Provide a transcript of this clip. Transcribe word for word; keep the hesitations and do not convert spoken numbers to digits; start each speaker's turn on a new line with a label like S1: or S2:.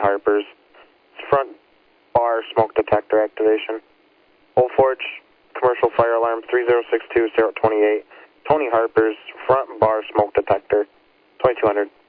S1: Harper's, front bar smoke detector activation. Old Forge, commercial fire alarm three zero six two zero two eight, Tony Harper's, front bar smoke detector, twenty-two hundred.